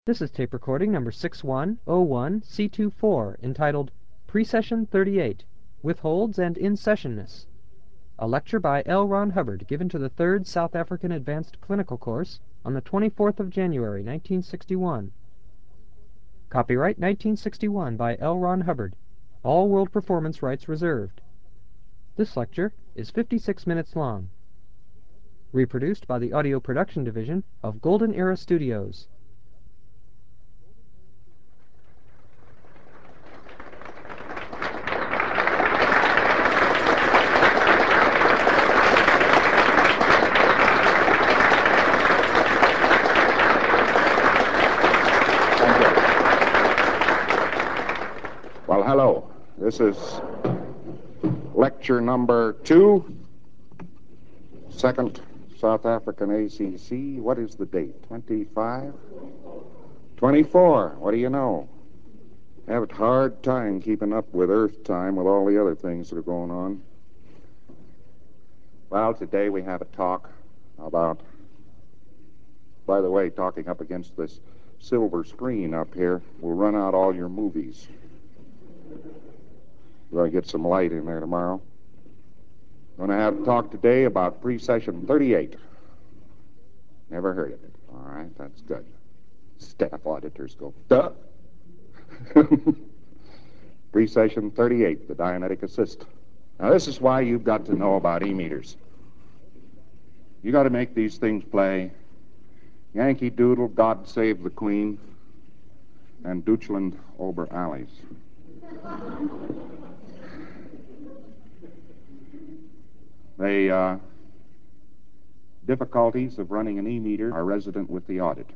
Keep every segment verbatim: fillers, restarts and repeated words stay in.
This is tape recording number six one zero one C twenty-four, entitled Precession thirty-eight, Withholds and In-Sessionness. A lecture by L. Ron Hubbard given to the third South African Advanced Clinical Course on the twenty-fourth of January, nineteen sixty-one. Copyright nineteen sixty-one by L. Ron Hubbard. All world performance rights reserved. This lecture is fifty-six minutes long. Reproduced by the Audio Production Division of Golden Era Studios. Well, hello. This is lecture number two, second South African A C C. What is the date? twenty-five? twenty-four. What do you know? I have a hard time keeping up with Earth time with all the other things that are going on. Well, today we have a talk about, by the way, talking up against this silver screen up here will run out all your movies. We're going to get some light in there tomorrow. Going to have a talk today about Precession thirty-eight. Never heard of it. All right, that's good. Staff auditors go, duh. Precession thirty-eight, the Dianetic Assist. Now, this is why you've got to know about E-meters. You got to make these things play Yankee Doodle, God Save the Queen, and Deutschland Ober Alles. The uh, difficulties of running an E-meter are resident with the auditor.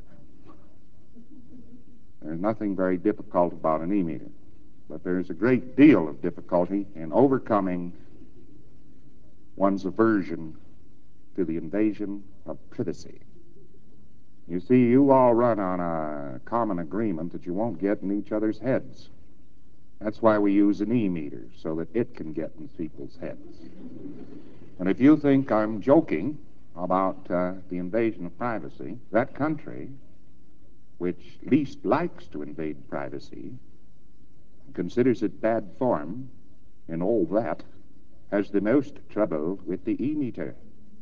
There's nothing very difficult about an E-meter, but there's a great deal of difficulty in overcoming one's aversion to the invasion of privacy. You see, you all run on a common agreement that you won't get in each other's heads. That's why we use an E-meter, so that it can get in people's heads. And if you think I'm joking about uh, the invasion of privacy, that country, which least likes to invade privacy, considers it bad form, and all that, has the most trouble with the E-meter.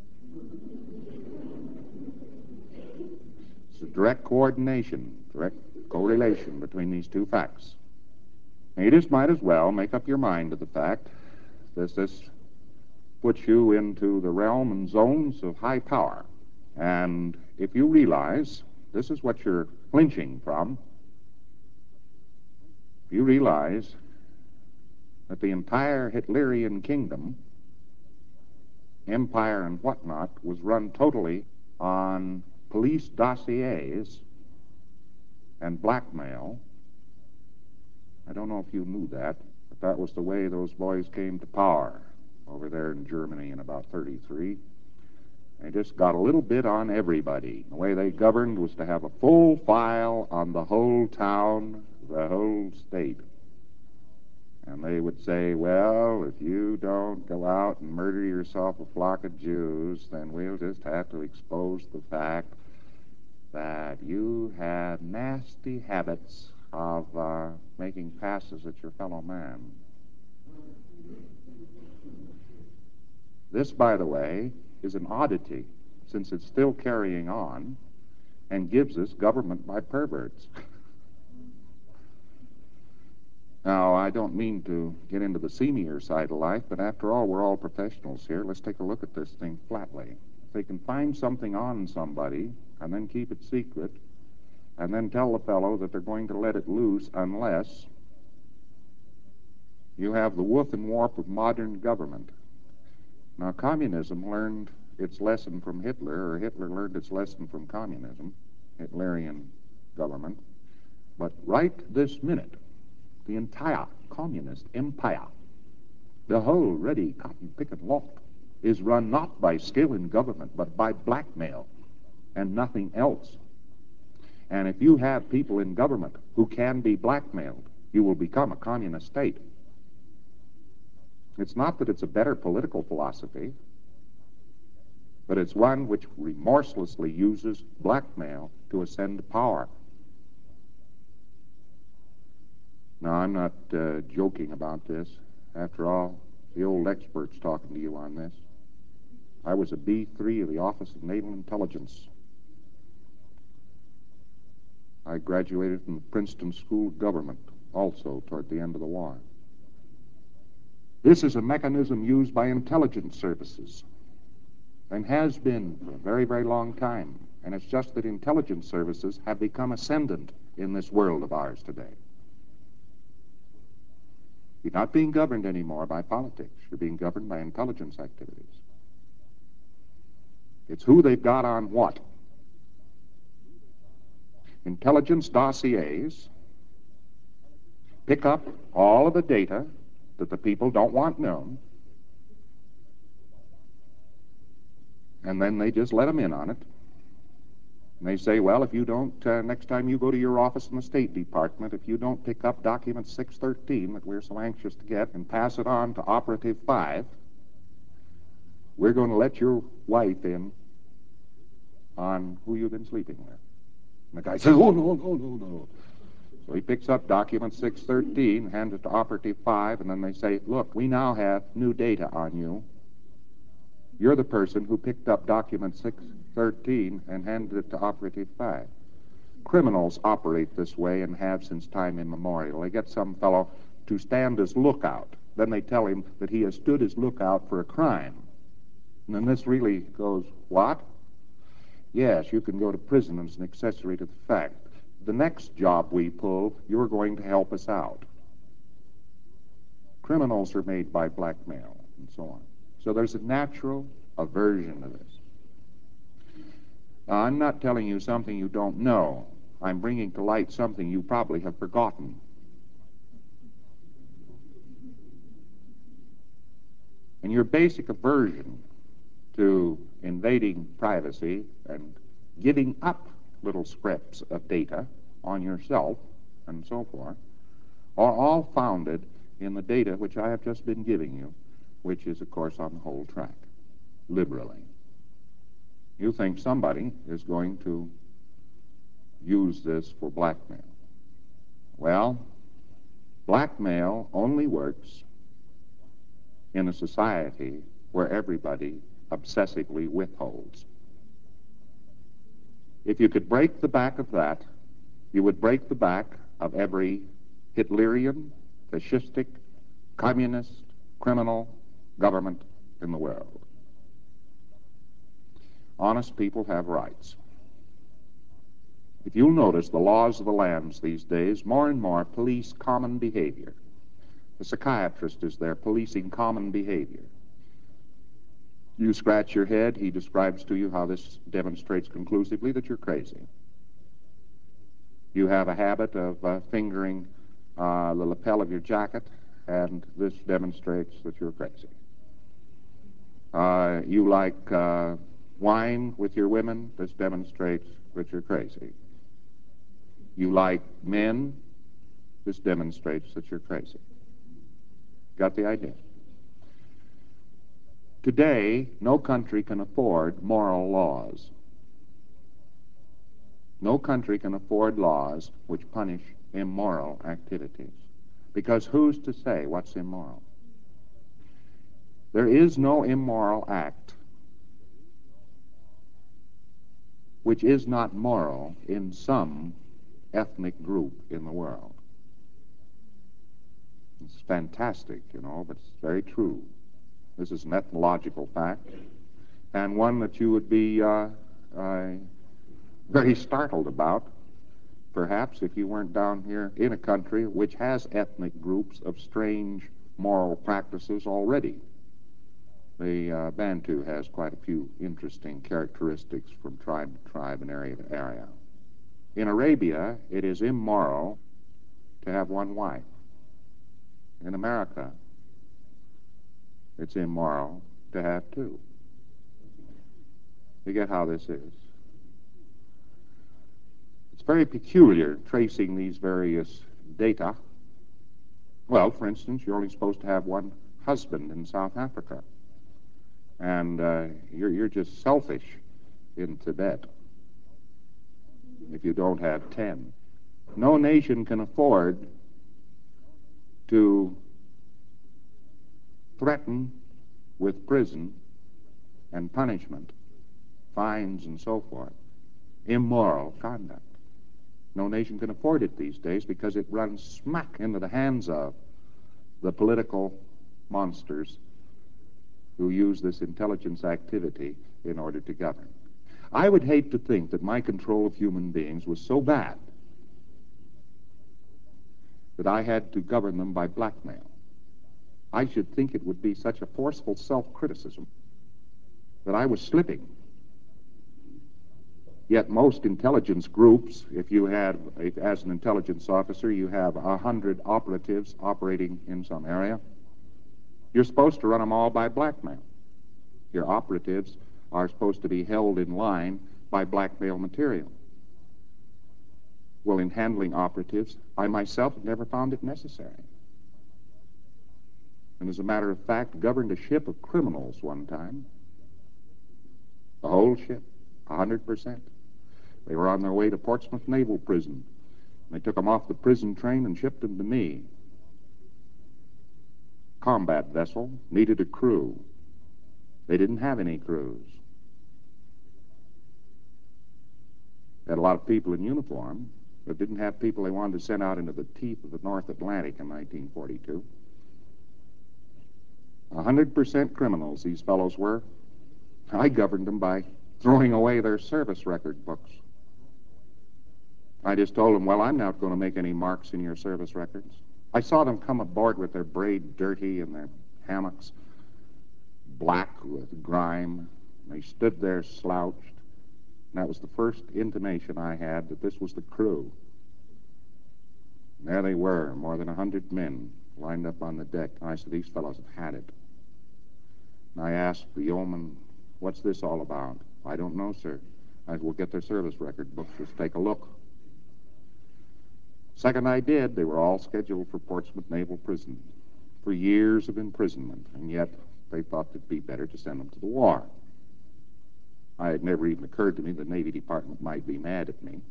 It's a direct coordination, direct correlation between these two facts. And you just might as well make up your mind to the fact that this puts you into the realm and zones of high power. And if you realize this is what you're flinching from, if you realize that the entire Hitlerian kingdom, empire and whatnot, was run totally on police dossiers and blackmail. I don't know if you knew that, but that was the way those boys came to power over there in Germany in about thirty-three. They just got a little bit on everybody. The way they governed was to have a full file on the whole town, the whole state. And they would say, well, if you don't go out and murder yourself a flock of Jews, then we'll just have to expose the fact that you have nasty habits of uh, making passes at your fellow man. This, by the way, is an oddity, since it's still carrying on and gives us government by perverts. Now, I don't mean to get into the seamier side of life, but after all, we're all professionals here. Let's take a look at this thing flatly. If they can find something on somebody and then keep it secret and then tell the fellow that they're going to let it loose unless you have the woof and warp of modern government. Now, communism learned its lesson from Hitler, or Hitler learned its lesson from communism, Hitlerian government. But right this minute, the entire communist empire, the whole ready cotton-picking lot, is run not by skill in government, but by blackmail and nothing else. And if you have people in government who can be blackmailed, you will become a communist state. It's not that it's a better political philosophy, but it's one which remorselessly uses blackmail to ascend power. I'm not uh, joking about this. After all, the old expert's talking to you on this. I was a B three of the Office of Naval Intelligence. I graduated from the Princeton School of Government, also toward the end of the war. This is a mechanism used by intelligence services and has been for a very, very long time. And it's just that intelligence services have become ascendant in this world of ours today. You're not being governed anymore by politics. You're being governed by intelligence activities. It's who they've got on what. Intelligence dossiers pick up all of the data that the people don't want known, and then they just let them in on it. And they say, well, if you don't, uh, next time you go to your office in the State Department, if you don't pick up document six thirteen that we're so anxious to get and pass it on to Operative five, we're going to let your wife in on who you've been sleeping with. And the guy says, oh, no, no, no, no. So he picks up document six thirteen, hands it to Operative five, and then they say, look, we now have new data on you. You're the person who picked up document six thirteen and handed it to Operative five. Criminals operate this way and have since time immemorial. They get some fellow to stand as lookout. Then they tell him that he has stood as lookout for a crime. And then this really goes, what? Yes, you can go to prison as an accessory to the fact. The next job we pull, you're going to help us out. Criminals are made by blackmail and so on. So there's a natural aversion to this. Now, I'm not telling you something you don't know. I'm bringing to light something you probably have forgotten. And your basic aversion to invading privacy and giving up little scraps of data on yourself and so forth are all founded in the data which I have just been giving you, which is, of course, on the whole track, liberally. You think somebody is going to use this for blackmail. Well, blackmail only works in a society where everybody obsessively withholds. If you could break the back of that, you would break the back of every Hitlerian, fascistic, communist, criminal government in the world. Honest people have rights. If you'll notice the laws of the lands these days, more and more police common behavior. The psychiatrist is there policing common behavior. You scratch your head, he describes to you how this demonstrates conclusively that you're crazy. You have a habit of uh, fingering uh, the lapel of your jacket, and this demonstrates that you're crazy. Uh, you like uh, wine with your women, this demonstrates that you're crazy. You like men, this demonstrates that you're crazy. Got the idea? Today, no country can afford moral laws. No country can afford laws which punish immoral activities. Because who's to say what's immoral? There is no immoral act which is not moral in some ethnic group in the world. It's fantastic, you know, but it's very true. This is an ethnological fact, and one that you would be uh, uh, very startled about, perhaps, if you weren't down here in a country which has ethnic groups of strange moral practices already. The uh, Bantu has quite a few interesting characteristics from tribe to tribe and area to area. In Arabia, it is immoral to have one wife. In America, it's immoral to have two. You get how this is? It's very peculiar tracing these various data. Well, for instance, you're only supposed to have one husband in South Africa. And uh, you're, you're just selfish in Tibet if you don't have ten. No nation can afford to threaten with prison and punishment, fines and so forth, immoral conduct. No nation can afford it these days because it runs smack into the hands of the political monsters who use this intelligence activity in order to govern. I would hate to think that my control of human beings was so bad that I had to govern them by blackmail. I should think it would be such a forceful self-criticism that I was slipping. Yet most intelligence groups, if you had, as an intelligence officer, you have a hundred operatives operating in some area, you're supposed to run them all by blackmail. Your operatives are supposed to be held in line by blackmail material. Well, in handling operatives, I myself have never found it necessary. And as a matter of fact, governed a ship of criminals one time. The whole ship, a hundred percent. They were on their way to Portsmouth Naval Prison. They took them off the prison train and shipped them to me. Combat vessel, needed a crew. They didn't have any crews. They had a lot of people in uniform, but didn't have people they wanted to send out into the teeth of the North Atlantic in nineteen forty-two. A hundred percent criminals these fellows were. I governed them by throwing away their service record books. I just told them, well, I'm not going to make any marks in your service records. I saw them come aboard with their braid dirty and their hammocks black with grime. They stood there slouched. And that was the first intimation I had that this was the crew. And there they were, more than a hundred men lined up on the deck. And I said, these fellows have had it. And I asked the yeoman, what's this all about? I don't know, sir. I said, we'll get their service record books. Let's take a look. Second I did, they were all scheduled for Portsmouth Naval Prison for years of imprisonment, and yet they thought it'd be better to send them to the war. I had never even occurred to me the Navy Department might be mad at me,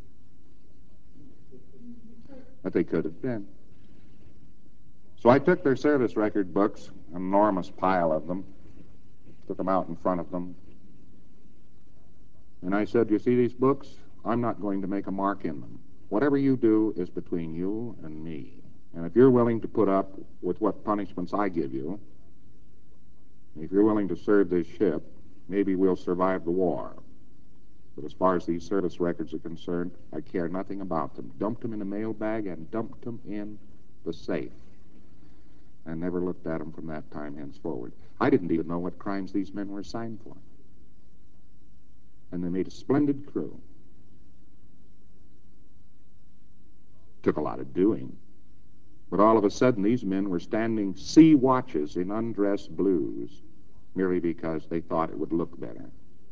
but they could have been. So I took their service record books, an enormous pile of them, took them out in front of them, and I said, you see these books? I'm not going to make a mark in them. Whatever you do is between you and me. And if you're willing to put up with what punishments I give you, if you're willing to serve this ship, maybe we'll survive the war. But as far as these service records are concerned, I care nothing about them. Dumped them in a mail bag and dumped them in the safe. I never looked at them from that time henceforward. I didn't even know what crimes these men were assigned for. And they made a splendid crew. Took a lot of doing. But all of a sudden, these men were standing sea watches in undressed blues merely because they thought it would look better.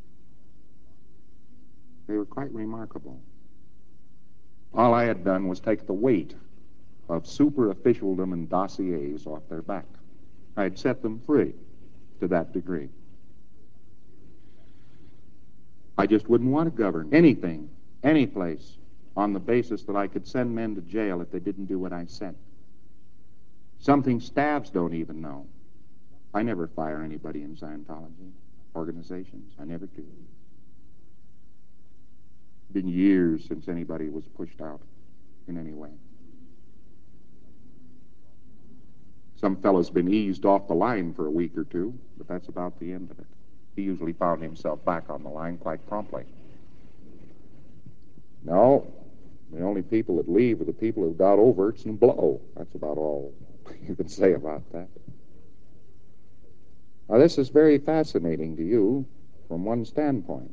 They were quite remarkable. All I had done was take the weight of super-officialdom and dossiers off their back. I had set them free to that degree. I just wouldn't want to govern anything, any place, on the basis that I could send men to jail if they didn't do what I said. Something stabs don't even know. I never fire anybody in Scientology organizations. I never do. It's been years since anybody was pushed out in any way. Some fellow's been eased off the line for a week or two, but that's about the end of it. He usually found himself back on the line quite promptly. No, the only people that leave are the people who've got overts and blow. That's about all you can say about that. Now, this is very fascinating to you from one standpoint.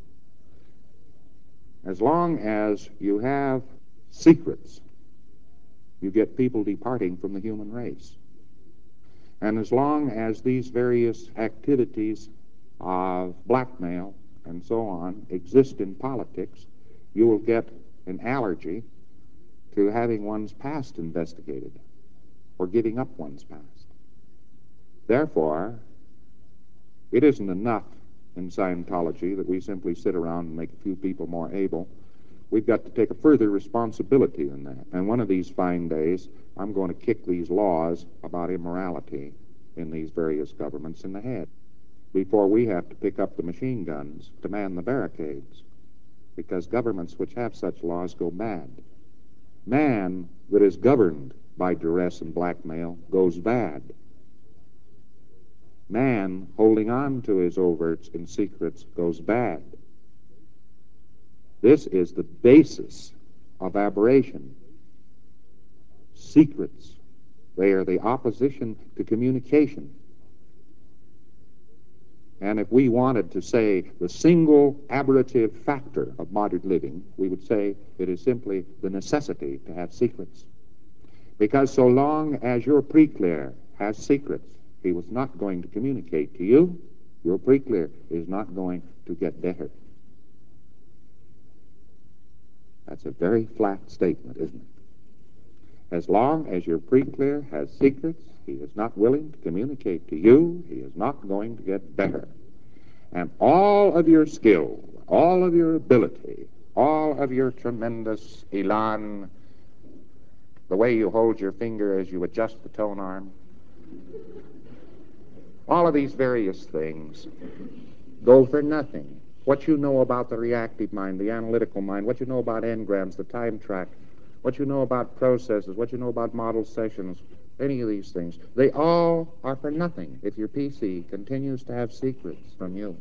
As long as you have secrets, you get people departing from the human race. And as long as these various activities of blackmail and so on exist in politics, you will get an allergy to having one's past investigated or giving up one's past. Therefore, it isn't enough in Scientology that we simply sit around and make a few people more able. we've got to take a further responsibility than that. And one of these fine days, I'm going to kick these laws about immorality in these various governments in the head before we have to pick up the machine guns to man the barricades, because governments which have such laws go bad. Man that is governed by duress and blackmail goes bad. Man holding on to his overts and secrets goes bad. This is the basis of aberration. Secrets, they are the opposition to communication. And if we wanted to say the single aberrative factor of modern living, we would say it is simply the necessity to have secrets. Because so long as your preclear has secrets, he was not going to communicate to you. Your preclear is not going to get better. That's a very flat statement, isn't it? As long as your preclear has secrets, he is not willing to communicate to you. He is not going to get better. And all of your skill, all of your ability, all of your tremendous elan, the way you hold your finger as you adjust the tone arm, all of these various things go for nothing. What you know about the reactive mind, the analytical mind, what you know about engrams, the time track, what you know about processes, what you know about model sessions, any of these things, they all are for nothing if your P C continues to have secrets from you.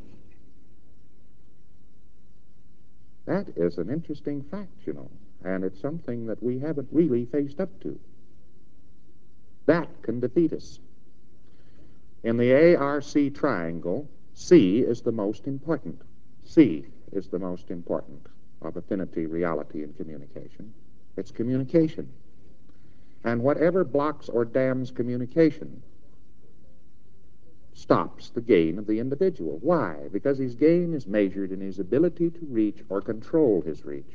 That is an interesting fact, you know, and it's something that we haven't really faced up to. That can defeat us. In the A R C triangle, C is the most important. C is the most important of affinity, reality, and communication. It's communication. And whatever blocks or dams communication stops the gain of the individual. Why? Because his gain is measured in his ability to reach or control his reach.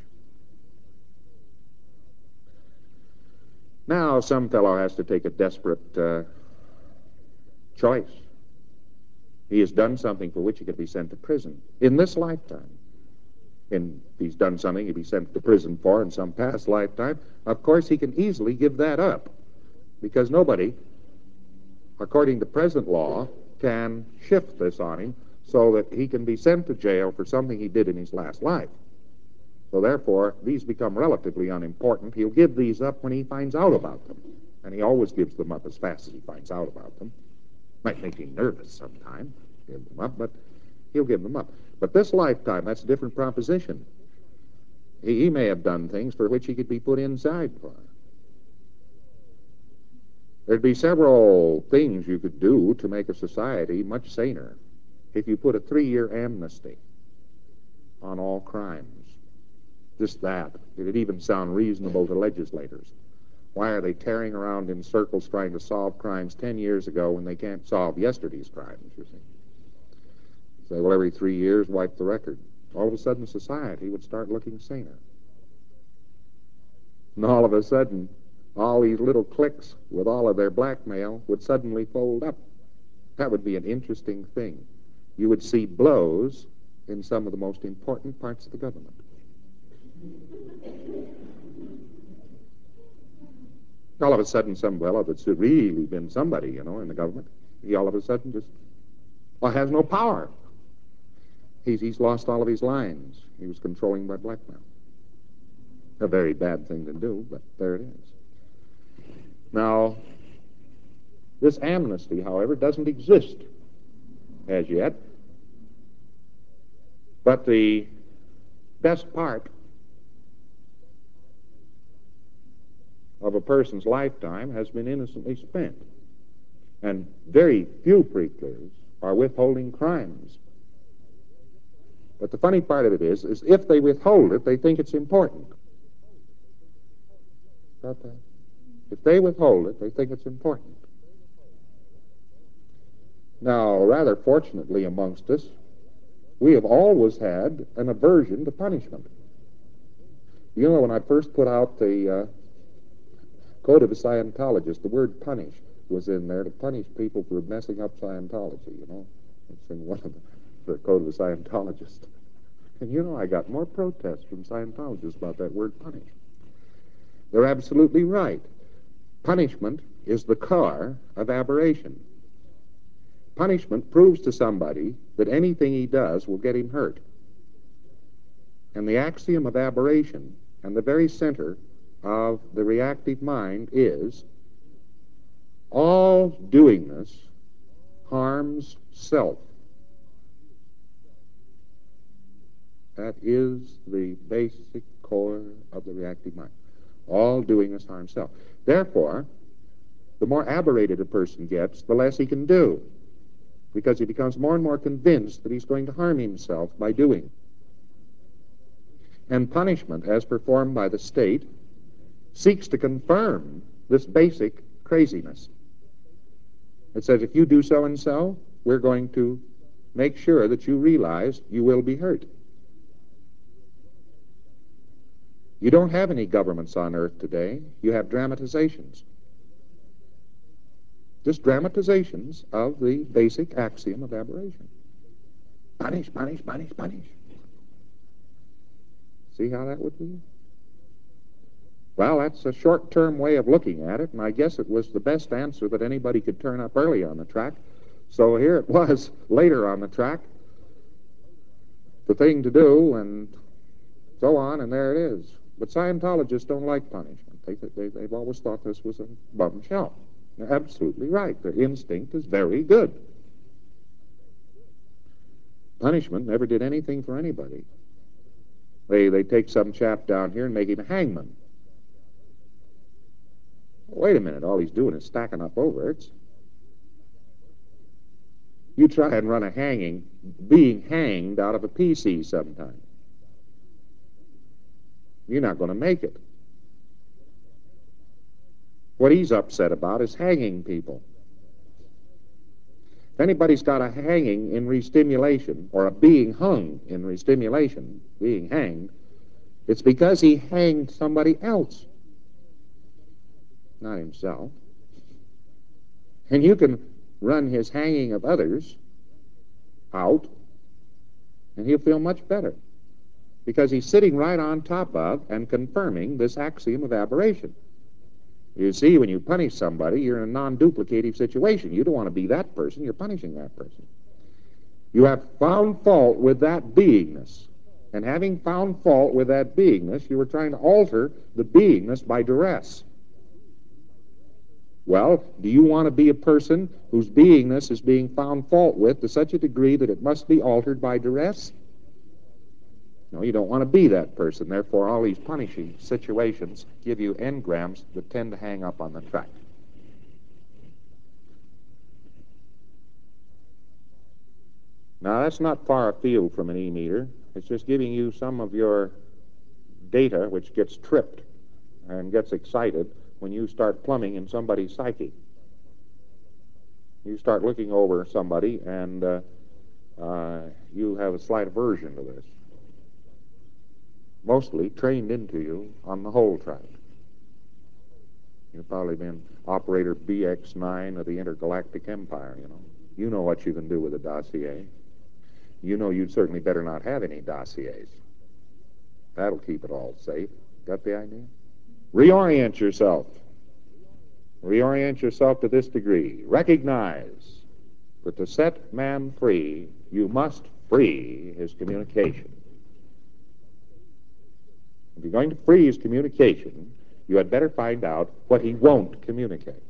Now, some fellow has to take a desperate uh, choice. He has done something for which he could be sent to prison in this lifetime. And if he's done something he'd be sent to prison for in some past lifetime, of course he can easily give that up, because nobody, according to present law, can shift this on him so that he can be sent to jail for something he did in his last life. So therefore, these become relatively unimportant. He'll give these up when he finds out about them. And he always gives them up as fast as he finds out about them. Might make him nervous sometime, give them up, but he'll give them up. But this lifetime, that's a different proposition. He, he may have done things for which he could be put inside for. There'd be several things you could do to make a society much saner if you put a three-year amnesty on all crimes. Just that. It'd even sound reasonable to legislators. Why are they tearing around in circles trying to solve crimes ten years ago when they can't solve yesterday's crimes, you see? Say, well, every three years, wipe the record. All of a sudden, society would start looking saner. And all of a sudden, all these little cliques with all of their blackmail would suddenly fold up. That would be an interesting thing. You would see blows in some of the most important parts of the government. All of a sudden, some fellow that's really been somebody, you know, in the government, he all of a sudden just, well, has no power. He's, he's lost all of his lines. He was controlling by blackmail. A very bad thing to do, but there it is. Now, this amnesty, however, doesn't exist as yet. But the best part of a person's lifetime has been innocently spent. And very few preclears are withholding crimes. But the funny part of it is, is if they withhold it, they think it's important. Got that? If they withhold it, they think it's important. Now, rather fortunately amongst us, we have always had an aversion to punishment. You know, when I first put out the uh, Code of a Scientologist, the word punish was in there, to punish people for messing up Scientology, you know. It's in one of the, the Code of a Scientologist. And you know, I got more protests from Scientologists about that word punish. They're absolutely right. Punishment is the car of aberration. Punishment proves to somebody that anything he does will get him hurt. And the axiom of aberration and the very center of the reactive mind is all doingness harms self. That is the basic core of the reactive mind. All doingness harms self. Therefore, the more aberrated a person gets, the less he can do, because he becomes more and more convinced that he's going to harm himself by doing. And punishment, as performed by the state, seeks to confirm this basic craziness. It says, if you do so and so, we're going to make sure that you realize you will be hurt. You don't have any governments on earth today. You have dramatizations. Just dramatizations of the basic axiom of aberration. Punish, punish, punish, punish. See how that would be? Well, that's a short-term way of looking at it, and I guess it was the best answer that anybody could turn up early on the track. So here it was later on the track, the thing to do, and so on, and there it is. But Scientologists don't like punishment. They, they, they've always thought this was a bum shell. They're absolutely right. Their instinct is very good. Punishment never did anything for anybody. They, they take some chap down here and make him a hangman. Wait a minute, all he's doing is stacking up overts. You try and run a hanging, being hanged out of a P C sometime. You're not going to make it. What he's upset about is hanging people. If anybody's got a hanging in restimulation, or a being hung in restimulation, being hanged, it's because he hanged somebody else, not himself. And you can run his hanging of others out, and he'll feel much better, because he's sitting right on top of and confirming this axiom of aberration. You see, when you punish somebody, you're in a non-duplicative situation. You don't want to be that person. You're punishing that person. You have found fault with that beingness. And having found fault with that beingness, you were trying to alter the beingness by duress. Well, do you want to be a person whose beingness is being found fault with to such a degree that it must be altered by duress? No, you don't want to be that person. Therefore, all these punishing situations give you engrams that tend to hang up on the track. Now, that's not far afield from an E-meter. It's just giving you some of your data which gets tripped and gets excited when you start plumbing in somebody's psyche. You start looking over somebody, and uh, uh, you have a slight aversion to this. Mostly trained into you on the whole track. You've probably been operator B X nine of the Intergalactic Empire, you know. You know what you can do with a dossier. You know you'd certainly better not have any dossiers. That'll keep it all safe. Got the idea? Reorient yourself. Reorient yourself to this degree. Recognize that to set man free, you must free his communication. If you're going to free his communication, you had better find out what he won't communicate.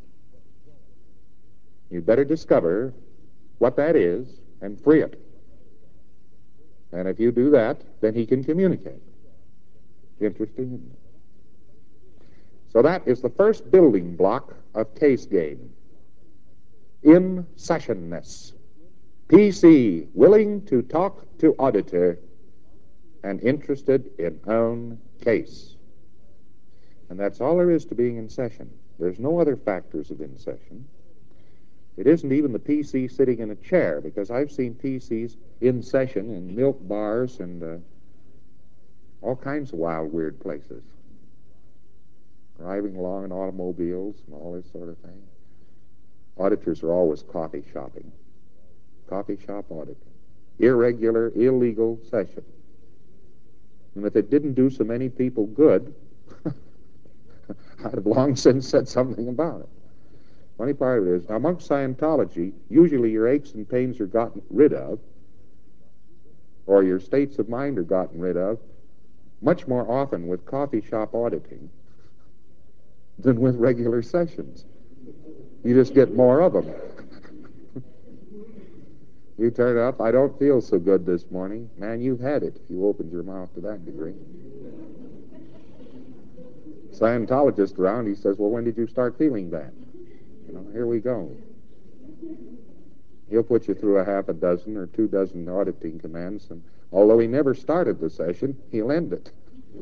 You'd better discover what that is and free it. And if you do that, then he can communicate. Interesting, isn't it? So that is the first building block of case game. In sessionness. P C, willing to talk to auditor and interested in own case. And that's all there is to being in session. There's no other factors of in session. It isn't even the P C sitting in a chair, because I've seen P Cs in session in milk bars and uh, all kinds of wild, weird places. Driving along in automobiles and all this sort of thing. Auditors are always coffee shopping. Coffee shop auditing. Irregular, illegal session. And if it didn't do so many people good, I'd have long since said something about it. Funny part of it is, amongst Scientology, usually your aches and pains are gotten rid of, or your states of mind are gotten rid of, much more often with coffee shop auditing than with regular sessions. You just get more of them. You turn up, I don't feel so good this morning. Man, you've had it if you opened your mouth to that degree. Scientologist around, he says, well, when did you start feeling bad? You know, here we go. He'll put you through a half a dozen or two dozen auditing commands, and although he never started the session, he'll end it.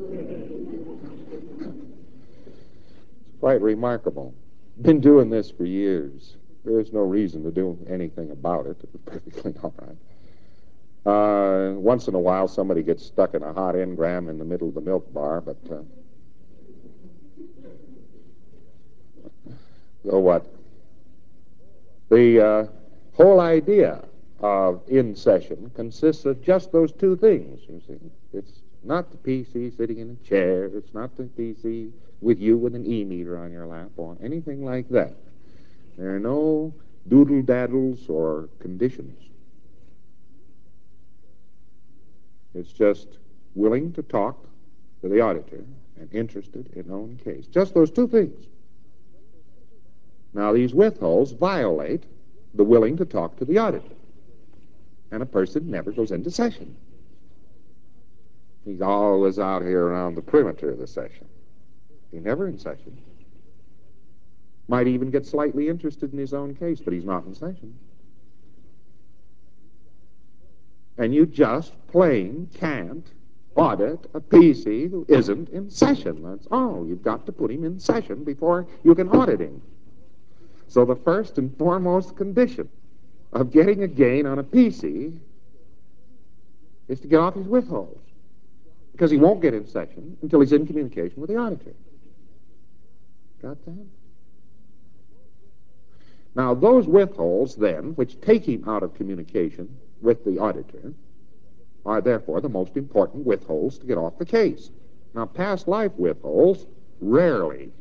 It's quite remarkable. Been doing this for years. There's no reason to do anything about it. It's perfectly all right. Uh, once in a while, somebody gets stuck in a hot engram in the middle of the milk bar, but uh, so what? The uh, whole idea of in session consists of just those two things, you see. It's not the P C sitting in a chair. It's not the P C with you with an E-meter on your lap or anything like that. There are no doodle-daddles or conditions. It's just willing to talk to the auditor and interested in own case. Just those two things. Now, these withholds violate the willing to talk to the auditor. And a person never goes into session. He's always out here around the perimeter of the session. He's never in session. Might even get slightly interested in his own case, but he's not in session. And you just plain can't audit a P C who isn't in session. That's all. You've got to put him in session before you can audit him. So the first and foremost condition of getting a gain on a P C is to get off his withholds, because he won't get in session until he's in communication with the auditor. Got that? Now, those withholds, then, which take him out of communication with the auditor, are therefore the most important withholds to get off the case. Now, past life withholds rarely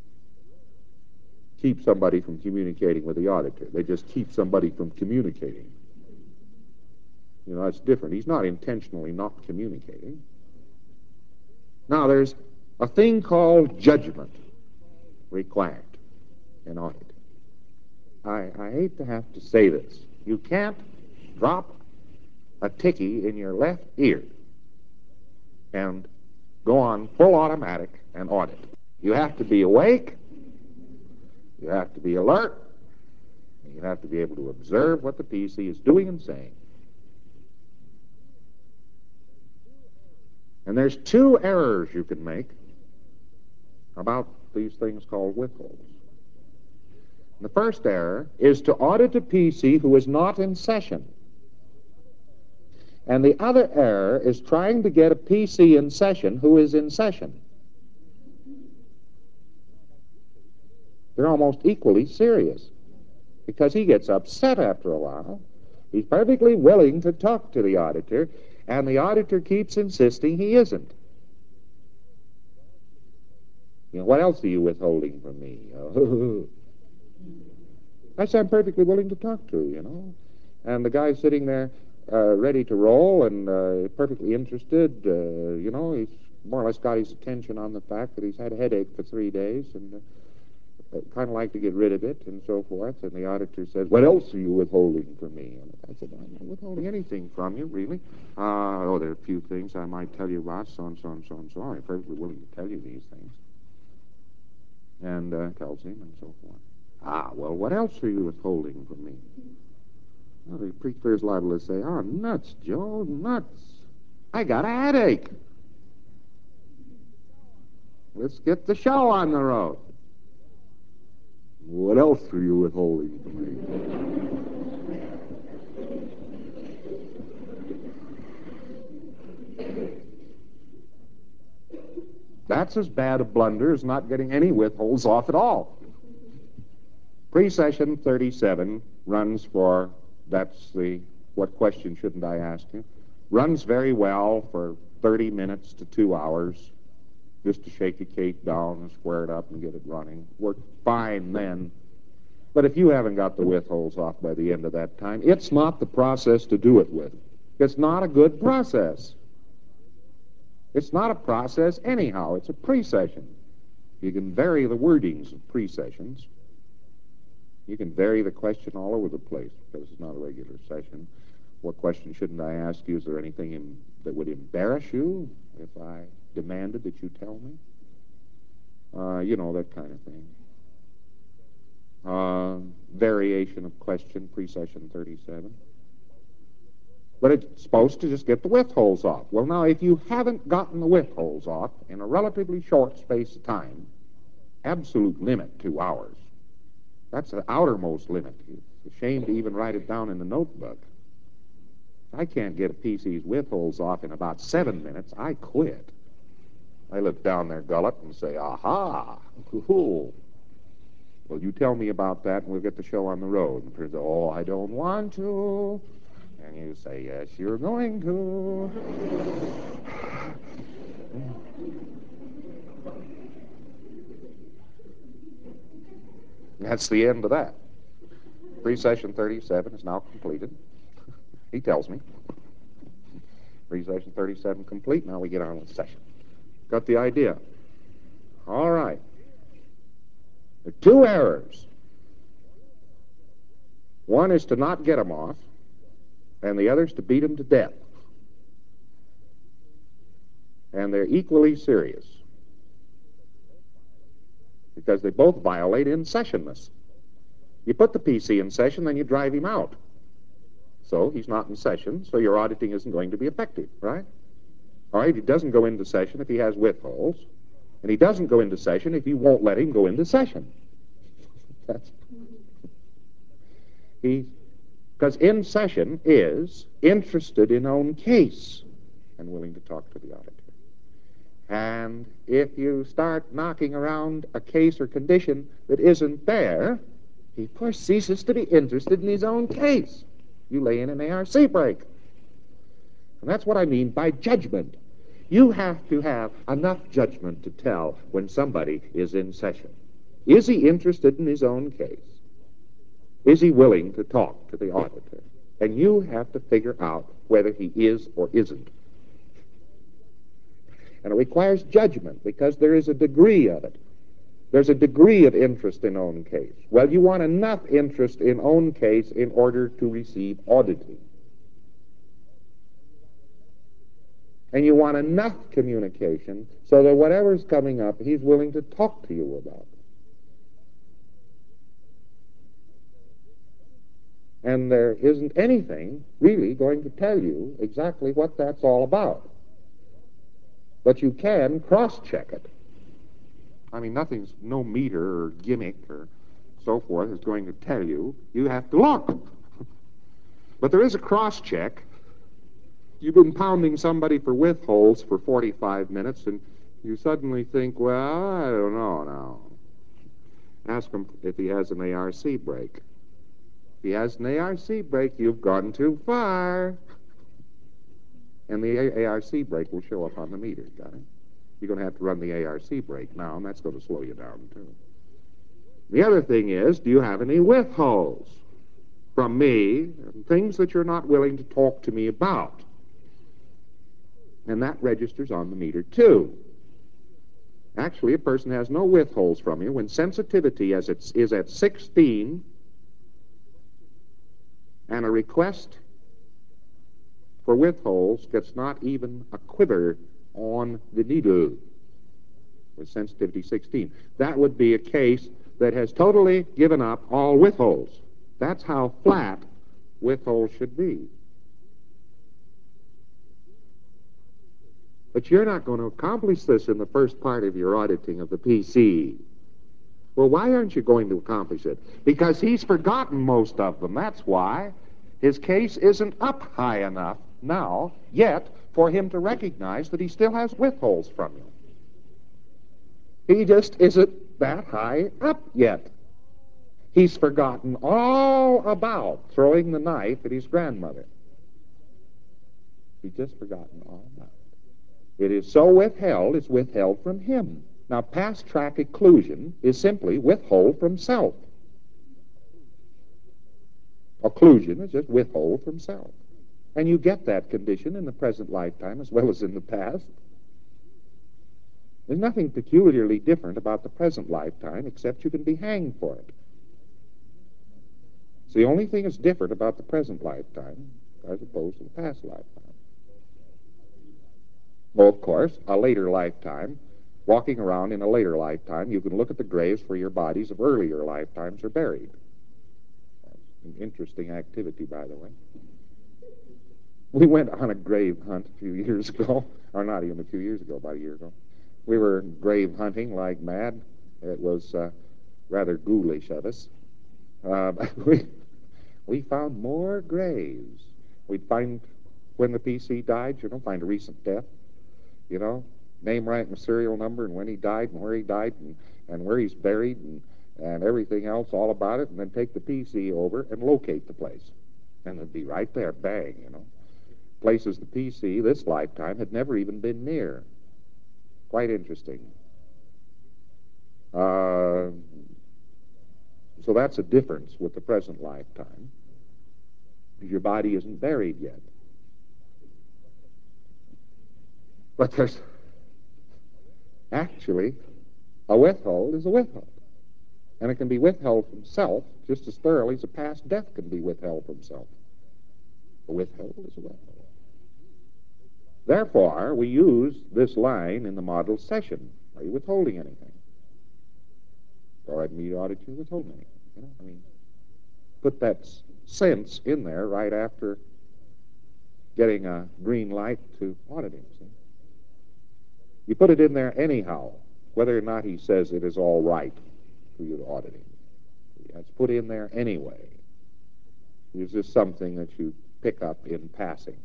keep somebody from communicating with the auditor. They just keep somebody from communicating. You know, that's different. He's not intentionally not communicating. Now, there's a thing called judgment required in audit. I, I hate to have to say this. You can't drop a ticky in your left ear and go on full automatic and audit. You have to be awake. You have to be alert. And you have to be able to observe what the P C is doing and saying. And there's two errors you can make about these things called withholds. The first error is to audit a P C who is not in session. And the other error is trying to get a P C in session who is in session. They're almost equally serious, because he gets upset after a while. He's perfectly willing to talk to the auditor, and the auditor keeps insisting he isn't. You know, what else are you withholding from me? I said, I'm perfectly willing to talk to, you know. And the guy's sitting there uh, ready to roll and uh, perfectly interested. Uh, you know, he's more or less got his attention on the fact that he's had a headache for three days and uh, kind of like to get rid of it and so forth. And the auditor says, what else are you withholding from me? And I said, I'm not withholding anything from you, really. Uh, oh, there are a few things I might tell you about, so and so and so and so. I'm perfectly willing to tell you these things. And uh, tells him and so forth. Ah, well, what else are you withholding from me? Well, the preacher is liable to say, oh, nuts, Joe, nuts. I got a headache. Let's get the show on the road. What else are you withholding from me? That's as bad a blunder as not getting any withholds off at all. Pre-session thirty-seven runs for, that's the, what question shouldn't I ask you, runs very well for thirty minutes to two hours just to shake a case down and square it up and get it running. Worked fine then. But if you haven't got the width holes off by the end of that time, it's not the process to do it with. It's not a good process. It's not a process anyhow. It's a pre-session. You can vary the wordings of pre-sessions. You can vary the question all over the place because it's not a regular session. What question shouldn't I ask you? Is there anything in, that would embarrass you if I demanded that you tell me? Uh, you know, that kind of thing. Uh, variation of question, pre-session thirty-seven. But it's supposed to just get the width holes off. Well, now, if you haven't gotten the width holes off in a relatively short space of time, absolute limit, two hours, that's the outermost limit. It's a shame to even write it down in the notebook. If I can't get a P C's width holes off in about seven minutes, I quit. I look down their gullet and say, aha, cool. Well, you tell me about that, and we'll get the show on the road. And the person says, oh, I don't want to. And you say, yes, you're going to. That's the end of that. Pre-session thirty-seven is now completed. He tells me. Pre-session thirty-seven complete. Now we get on with the session. Got the idea? All right. There are two errors. One is to not get them off, and the other is to beat them to death. And they're equally serious because they both violate in-sessionness. You put the P C in session, then you drive him out. So he's not in session, so your auditing isn't going to be effective, right? All right, he doesn't go into session if he has width holes, and he doesn't go into session if you won't let him go into session. That's he's because in session is interested in own case and willing to talk to the auditor. And if you start knocking around a case or condition that isn't there, he of course ceases to be interested in his own case. You lay in an A R C break. And that's what I mean by judgment. You have to have enough judgment to tell when somebody is in session. Is he interested in his own case? Is he willing to talk to the auditor? And you have to figure out whether he is or isn't. And it requires judgment because there is a degree of it. There's a degree of interest in own case. Well, you want enough interest in own case in order to receive auditing. And you want enough communication so that whatever's coming up, he's willing to talk to you about. And there isn't anything really going to tell you exactly what that's all about. But you can cross-check it. I mean, nothing's, no meter or gimmick or so forth is going to tell you. You have to look. But there is a cross-check. You've been pounding somebody for width holes for forty-five minutes, and you suddenly think, well, I don't know now. Ask him if he has an A R C break. If he has an A R C break, you've gone too far. And the A R C break will show up on the meter, got it? You're going to have to run the A R C break now, and that's going to slow you down, too. The other thing is, do you have any width holes from me, and things that you're not willing to talk to me about? And that registers on the meter, too. Actually, a person has no width holes from you when sensitivity as it's, is at sixteen and a request for width holes gets not even a quiver on the needle with sensitivity sixteen. That would be a case that has totally given up all width holes. That's how flat width holes should be. But you're not going to accomplish this in the first part of your auditing of the P C. Well, why aren't you going to accomplish it? Because he's forgotten most of them. That's why. His case isn't up high enough now, yet, for him to recognize that he still has width holes from you. He just isn't that high up yet. He's forgotten all about throwing the knife at his grandmother. He's just forgotten all about it. It is so withheld, it's withheld from him. Now, past track occlusion is simply withhold from self. Occlusion is just withhold from self. And you get that condition in the present lifetime as well as in the past. There's nothing peculiarly different about the present lifetime except you can be hanged for it. It's the only thing that's different about the present lifetime as opposed to the past lifetime. Well, of course, a later lifetime, walking around in a later lifetime, you can look at the graves where your bodies of earlier lifetimes are buried. That's an interesting activity, by the way. We went on a grave hunt a few years ago, or not even a few years ago, about a year ago. We were grave hunting like mad. It was uh, rather ghoulish of us. Uh, we, we found more graves. We'd find when the P C died, you know, find a recent death, you know, name, rank, and serial number, and when he died, and where he died, and, and where he's buried, and, and everything else, all about it, and then take the P C over and locate the place. And it'd be right there, bang, you know. Places the P C this lifetime had never even been near. Quite interesting. Uh, so that's a difference with the present lifetime, because your body isn't buried yet. But there's actually a withhold is a withhold. And it can be withheld from self just as thoroughly as a past death can be withheld from self. A withhold is a withhold. Therefore, we use this line in the model session. Are you withholding anything? Or at meet audit, you withholding anything? You know, I mean, put that sense in there right after getting a green light to audit him. See? You put it in there anyhow, whether or not he says it is all right for you to audit him. It's put in there anyway. It's just something that you pick up in passing.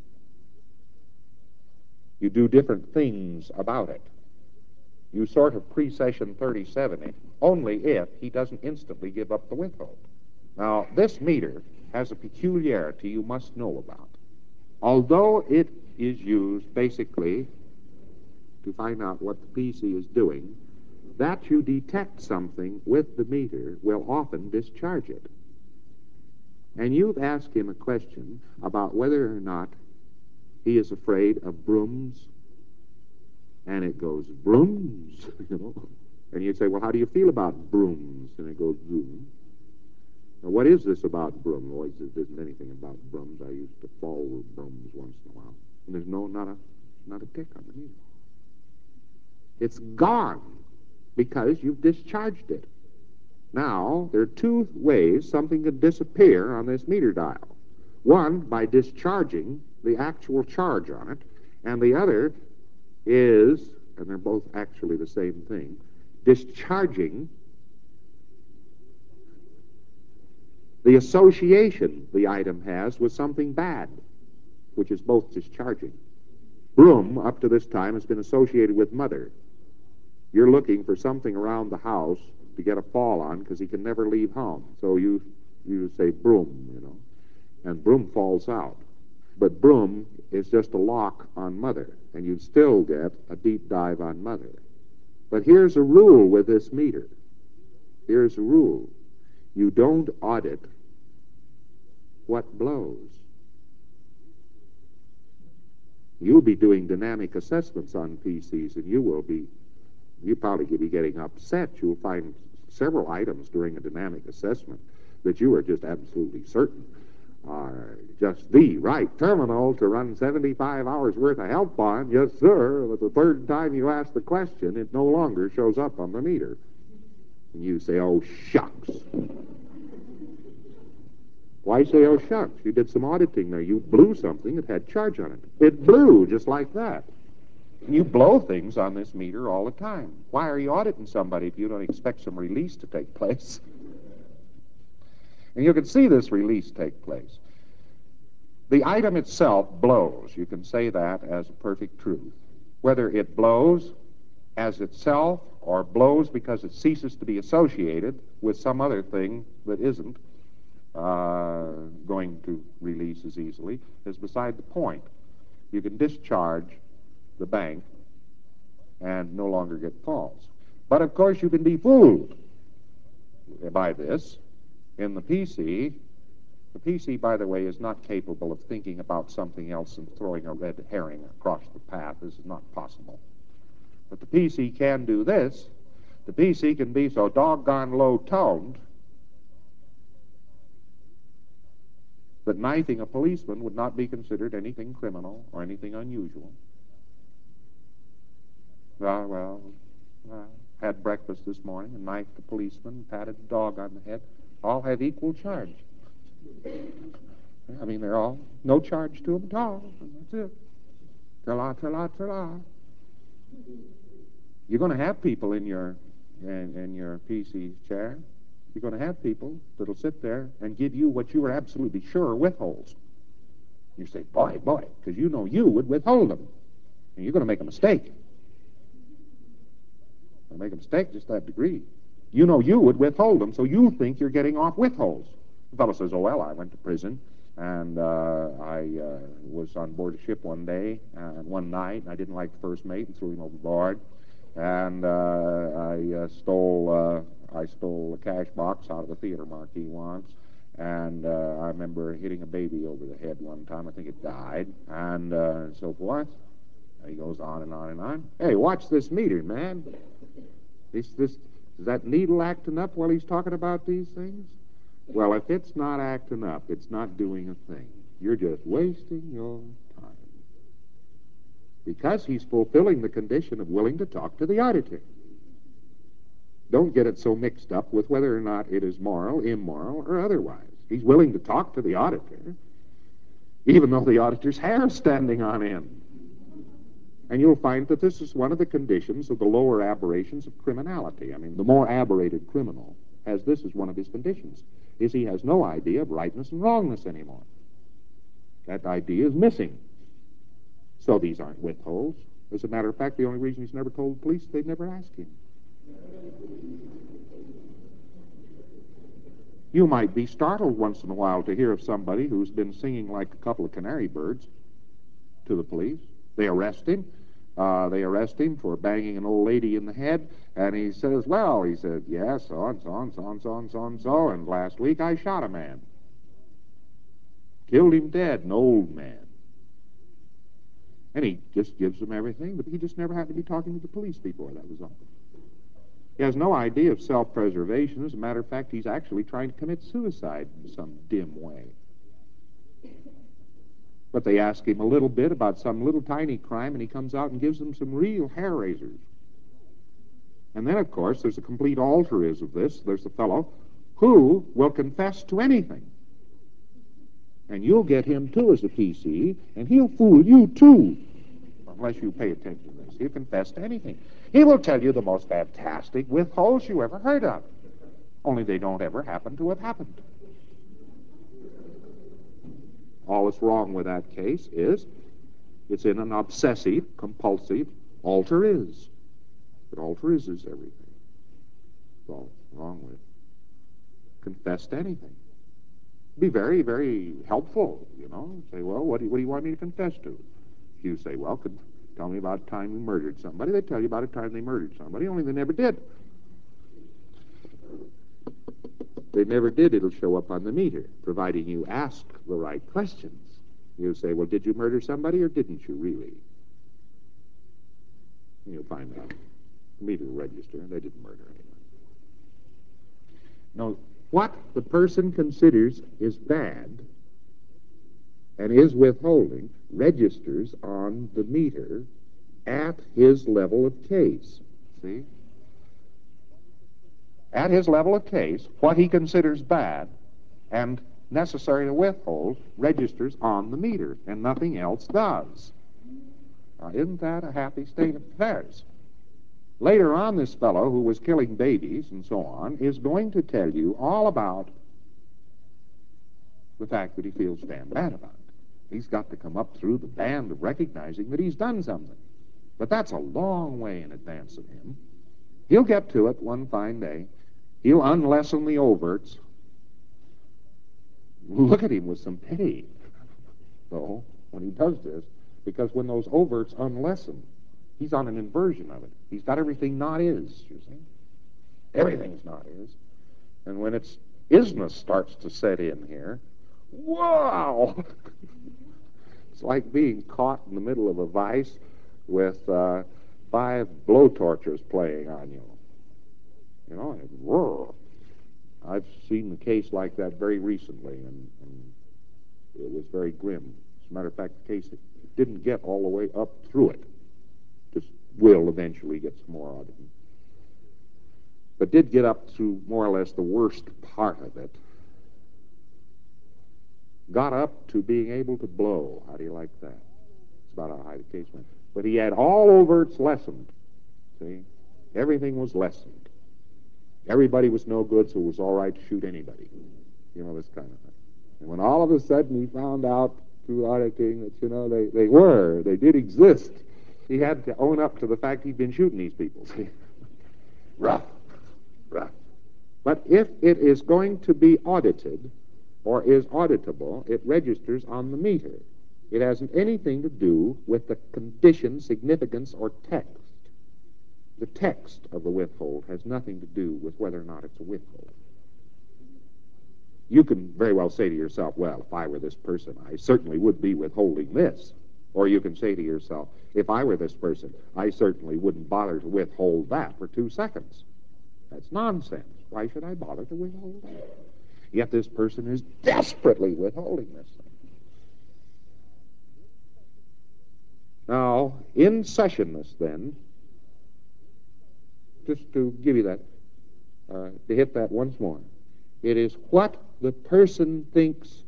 You do different things about it. You sort of pre-session thirty-seven it only if he doesn't instantly give up the withhold. Now, this meter has a peculiarity you must know about. Although it is used basically to find out what the P C is doing, that you detect something with the meter will often discharge it. And you've asked him a question about whether or not he is afraid of brooms, and it goes brooms, you know. And you say, well, how do you feel about brooms? And it goes boom. Now, what is this about brooms? Well, he says, there isn't anything about brooms. I used to fall with brooms once in a while. And there's no, not a, not a tick on the meter. It's gone because you've discharged it. Now, there are two ways something could disappear on this meter dial. One, by discharging the actual charge on it, and the other is, and they're both actually the same thing, discharging the association the item has with something bad, which is both discharging. Broom, up to this time, has been associated with mother. You're looking for something around the house to get a fall on because he can never leave home. So you, you say broom, you know, and broom falls out. But broom is just a lock on mother, and you'd still get a deep dive on mother. But here's a rule with this meter. Here's a rule. You don't audit what blows. You'll be doing dynamic assessments on P Cs, and you will be, you'll probably be getting upset. You'll find several items during a dynamic assessment that you are just absolutely certain are just the right terminal to run seventy-five hours worth of help on. Yes, sir. But the third time you ask the question, it no longer shows up on the meter. And you say, oh, shucks. Why say, oh, shucks? You did some auditing there. You blew something that had charge on it. It blew just like that. You blow things on this meter all the time. Why are you auditing somebody if you don't expect some release to take place? And you can see this release take place. The item itself blows. You can say that as a perfect truth. Whether it blows as itself or blows because it ceases to be associated with some other thing that isn't uh, going to release as easily is beside the point. You can discharge the bank and no longer get calls. But of course, you can be fooled by this. In the P C, the P C, by the way, is not capable of thinking about something else and throwing a red herring across the path. This is not possible. But the P C can do this. The P C can be so doggone low-toned that knifing a policeman would not be considered anything criminal or anything unusual. Well, well, uh, had breakfast this morning and knifed a policeman, patted a dog on the head. All have equal charge. I mean, they're all no charge to them at all. That's it. Ta-la, ta-la, ta-la. You're going to have people in your in, in your P C chair. You're going to have people that'll sit there and give you what you are absolutely sure withholds. You say, boy, boy, because you know you would withhold them. And you're going to make a mistake. You'll make a mistake just that degree. You know you would withhold them, so you think you're getting off withholds. The fellow says, oh, well, I went to prison, and uh, I uh, was on board a ship one day, and one night, and I didn't like the first mate and threw him overboard. And uh, I uh, stole uh, I stole a cash box out of a theater marquee once, and uh, I remember hitting a baby over the head one time. I think it died, and uh, so forth. He goes on and on and on. Hey, watch this meter, man. This this is that needle acting up while he's talking about these things? Well, if it's not acting up, it's not doing a thing. You're just wasting your time. Because he's fulfilling the condition of willing to talk to the auditor. Don't get it so mixed up with whether or not it is moral, immoral, or otherwise. He's willing to talk to the auditor, even though the auditor's hair is standing on end. And you'll find that this is one of the conditions of the lower aberrations of criminality. I mean, the more aberrated criminal has this as one of his conditions, is he has no idea of rightness and wrongness anymore. That idea is missing. So these aren't withholds. As a matter of fact, the only reason he's never told the police, they'd never asked him. You might be startled once in a while to hear of somebody who's been singing like a couple of canary birds to the police. They arrest him. Uh, they arrest him for banging an old lady in the head, and he says, well, he said, yes, so and so and so and so and so and so, and last week I shot a man. Killed him dead, an old man. And he just gives them everything, but he just never had to be talking to the police before, that was all. He has no idea of self-preservation. As a matter of fact, he's actually trying to commit suicide in some dim way. But they ask him a little bit about some little tiny crime, and he comes out and gives them some real hair raisers. And then, of course, there's a complete altruism of this. There's a fellow who will confess to anything. And you'll get him, too, as a P C, and he'll fool you, too, unless you pay attention to this. He'll confess to anything. He will tell you the most fantastic withholds you ever heard of, only they don't ever happen to have happened. All that's wrong with that case is it's in an obsessive, compulsive alter-is. It alter-is everything. That's all wrong with it. Confess to anything. Be very, very helpful, you know. Say, well, what do you, what do you want me to confess to? You say, well, could tell me about a time you murdered somebody. They tell you about a time they murdered somebody, only they never did. They never did, it'll show up on the meter, providing you ask the right questions. You say, well, did you murder somebody or didn't you really? And you'll find out. The meter will register, they didn't murder anyone. Now, what the person considers is bad and is withholding registers on the meter at his level of case. See? At his level of case, what he considers bad and necessary to withhold registers on the meter, and nothing else does. Now, isn't that a happy state of affairs? Later on, this fellow who was killing babies and so on is going to tell you all about the fact that he feels damn bad about it. He's got to come up through the band of recognizing that he's done something. But that's a long way in advance of him. He'll get to it one fine day. He'll unlessen the overts. Look at him with some pity, though, when he does this, because when those overts unlessen, He's on an inversion of it. He's got everything not is, you see. Everything's not is. And when it's isness starts to set in here, wow! It's like being caught in the middle of a vice with uh, five blowtorches playing on you. You know, and whirr. I've seen the case like that very recently, and, and it was very grim. As a matter of fact, the case didn't get all the way up through it. Just will eventually get some more auditing. But did get up to more or less the worst part of it. Got up to being able to blow. How do you like that? That's about how high the case went. But he had all overts lessened. See? Everything was lessened. Everybody was no good, so it was all right to shoot anybody. You know, this kind of thing. And when all of a sudden he found out through auditing that, you know, they, they were, they did exist, he had to own up to the fact he'd been shooting these people. See? Rough. Rough. But if it is going to be audited or is auditable, it registers on the meter. It hasn't anything to do with the condition, significance, or text. The text of the withhold has nothing to do with whether or not it's a withhold. You can very well say to yourself, well, if I were this person, I certainly would be withholding this. Or you can say to yourself, if I were this person, I certainly wouldn't bother to withhold that for two seconds. That's nonsense. Why should I bother to withhold that? Yet this person is desperately withholding this thing. Now, in sessionness, then, just to give you that, uh, to hit that once more, it is what the person thinks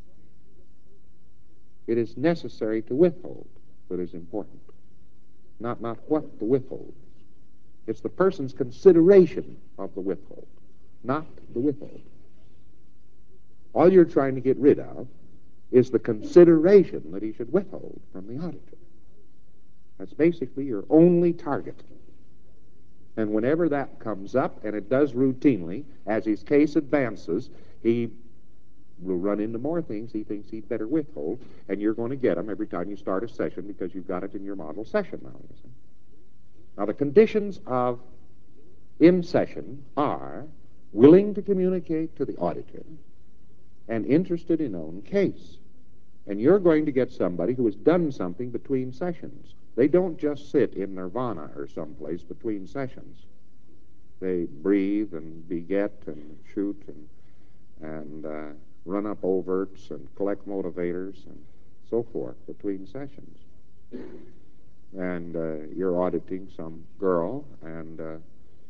it is necessary to withhold that is important, not, not what the withhold is. It's the person's consideration of the withhold, not the withhold. All you're trying to get rid of is the consideration that he should withhold from the auditor. That's basically your only target. And whenever that comes up, and it does routinely, as his case advances, he will run into more things he thinks he'd better withhold, and you're going to get them every time you start a session because you've got it in your model session now. You see? Now, the conditions of in session are willing to communicate to the auditor and interested in own case. And you're going to get somebody who has done something between sessions. They don't just sit in nirvana or someplace between sessions. They breathe and beget and shoot and, and uh, run up overts and collect motivators and so forth between sessions. And uh, you're auditing some girl, and uh,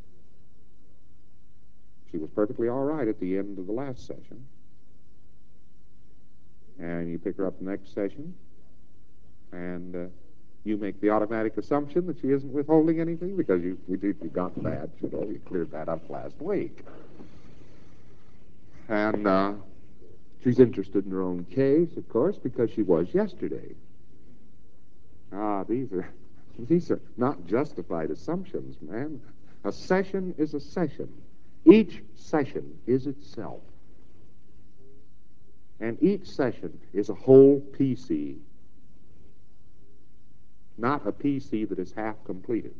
she was perfectly all right at the end of the last session. And you pick her up the next session, and uh, you make the automatic assumption that she isn't withholding anything because you, you, you got that, you know, you cleared that up last week. And uh, she's interested in her own case, of course, because she was yesterday. Ah, these are these are not justified assumptions, man. A session is a session. Each session is itself. And each session is a whole P C, not a P C that is half completed.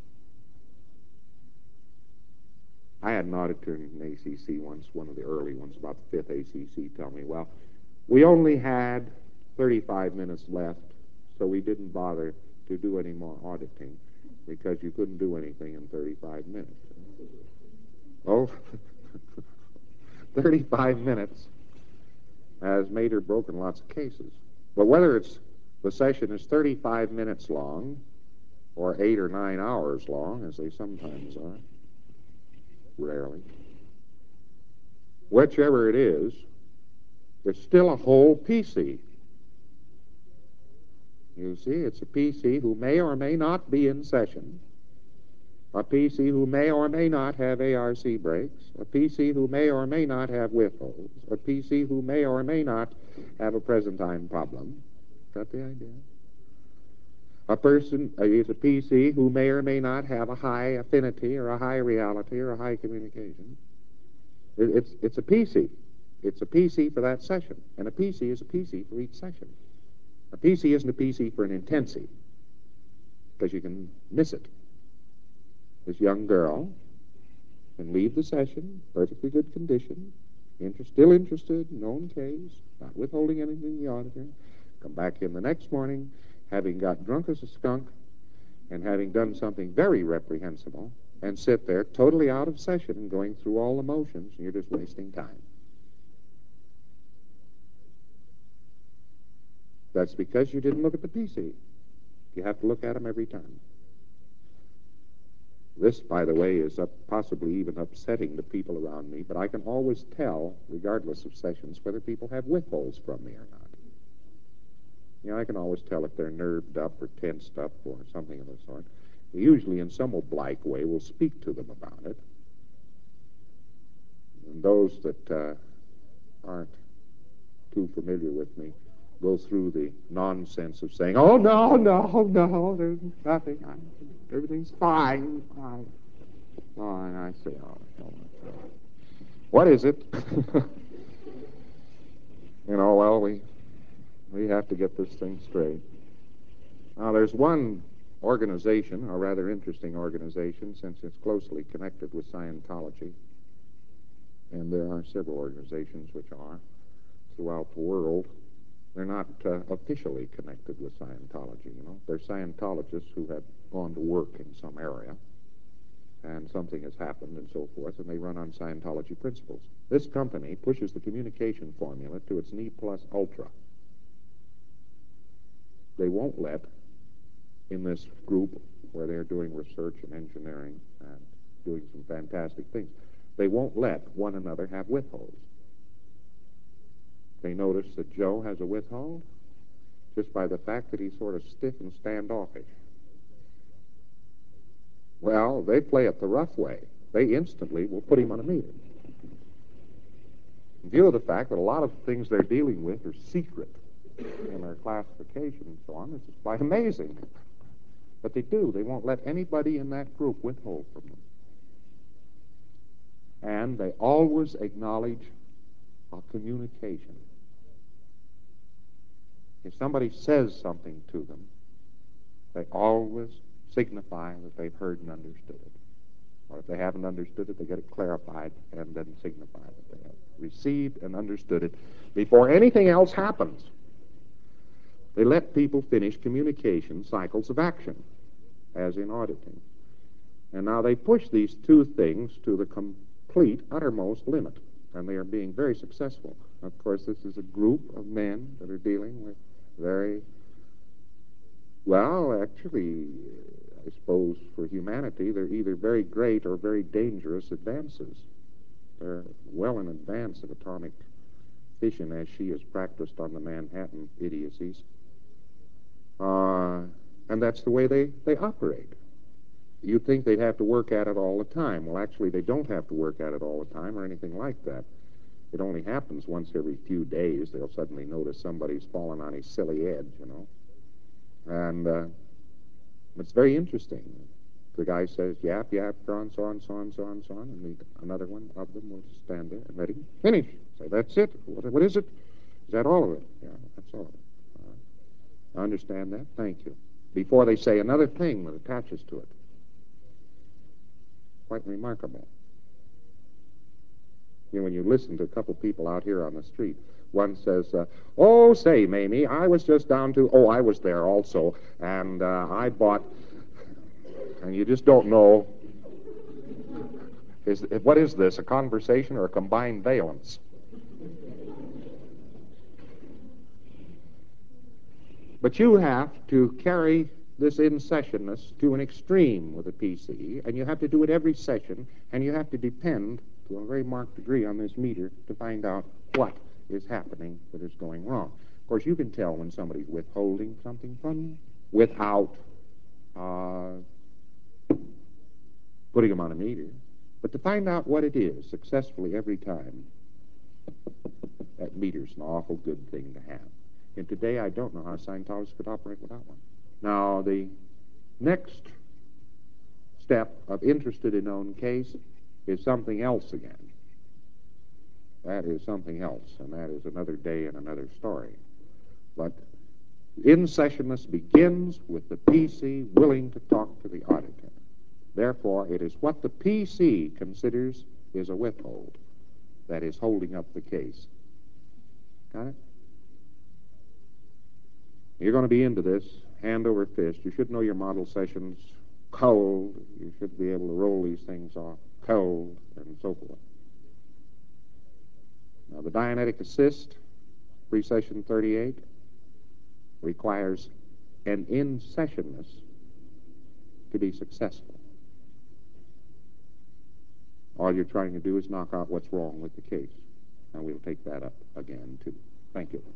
I had an auditor in an A C C once, one of the early ones, about the fifth A C C, tell me, well, we only had thirty-five minutes left, so we didn't bother to do any more auditing because you couldn't do anything in thirty-five minutes. Oh, thirty-five minutes has made or broken lots of cases. But whether it's the session is thirty-five minutes long or eight or nine hours long, as they sometimes are, rarely, whichever it is, it's still a whole P C. You see, it's a P C who may or may not be in session, a P C who may or may not have A R C breaks, a P C who may or may not have withholds, a P C who may or may not have a present time problem. Got the idea? A person uh, is a P C who may or may not have a high affinity or a high reality or a high communication. It, it's, it's a P C. It's a P C for that session, and a P C is a P C for each session. A P C isn't a P C for an intensity. because you can miss it. This young girl can leave the session, perfectly good condition, inter- still interested, known case, not withholding anything in the auditor, come back in the next morning, having got drunk as a skunk and having done something very reprehensible, and sit there totally out of session and going through all the motions, and you're just wasting time. That's because you didn't look at the P C. You have to look at them every time. This, by the way, is up, possibly even upsetting the people around me, but I can always tell, regardless of sessions, whether people have withholds from me or not. You know, I can always tell if they're nerved up or tensed up or something of the sort. We usually, in some oblique way, will speak to them about it. And those that uh, aren't too familiar with me go through the nonsense of saying, oh, no, no, no, there's nothing. I, everything's fine. fine. Oh, and I say, oh, no, what is it? You know, well, we we have to get this thing straight. Now, there's one organization, a rather interesting organization, since it's closely connected with Scientology, and there are several organizations which are throughout the world. They're not uh, officially connected with Scientology, you know. They're Scientologists who have gone to work in some area, and something has happened and so forth, and they run on Scientology principles. This company pushes the communication formula to its Ne Plus Ultra. They won't let, in this group where they're doing research and engineering and doing some fantastic things, they won't let one another have withholds. They notice that Joe has a withhold just by the fact that he's sort of stiff and standoffish. Well, they play it the rough way. They instantly will put him on a meter. In view of the fact that a lot of things they're dealing with are secret in their classification and so on, this is quite amazing. But they do. They won't let anybody in that group withhold from them. And they always acknowledge a communication. If somebody says something to them, they always signify that they've heard and understood it. Or if they haven't understood it, they get it clarified and then signify that they have received and understood it before anything else happens. They let people finish communication cycles of action, as in auditing. And now they push these two things to the complete, uttermost limit, and they are being very successful. Of course, this is a group of men that are dealing with very, well, actually, I suppose for humanity, they're either very great or very dangerous advances. They're well in advance of atomic fission as she is practiced on the Manhattan idiocies. Uh, and that's the way they, they operate. You'd think they'd have to work at it all the time. Well, actually, they don't have to work at it all the time or anything like that. It only happens once every few days. They'll suddenly notice somebody's fallen on his silly edge, you know. And uh, it's very interesting. The guy says, yap, yap, so on, so on, so on, so on, so on, and the, another one of them will stand there and let him finish. Say, that's it. What, what is it? Is that all of it? Yeah, that's all of it. All right. I understand that. Thank you. Before they say another thing that attaches to it. Quite remarkable. You know, when you listen to a couple people out here on the street, one says, uh, oh, say, Mamie, I was just down to, oh, I was there also, and uh, I bought, and you just don't know, is what is this, a conversation or a combined valence? But you have to carry this in-sessionness to an extreme with a P C, and you have to do it every session, and you have to depend to a very marked degree on this meter to find out what is happening that is going wrong. Of course, you can tell when somebody's withholding something from you without uh, putting them on a meter. But to find out what it is successfully every time, that meter's an awful good thing to have. And today, I don't know how Scientologists could operate without one. Now, the next step of interested in known case is something else again. That is something else, and that is another day and another story. But In sessionness begins with the P C willing to talk to the auditor. Therefore, it is what the P C considers is a withhold that is holding up the case. Got it? You're going to be into this hand over fist. You should know your model sessions cold. You should be able to roll these things off cold and so forth. Now, the Dianetic Assist, pre-session thirty-eight, requires an in-sessionness to be successful. All you're trying to do is knock out what's wrong with the case. And we'll take that up again, too. Thank you.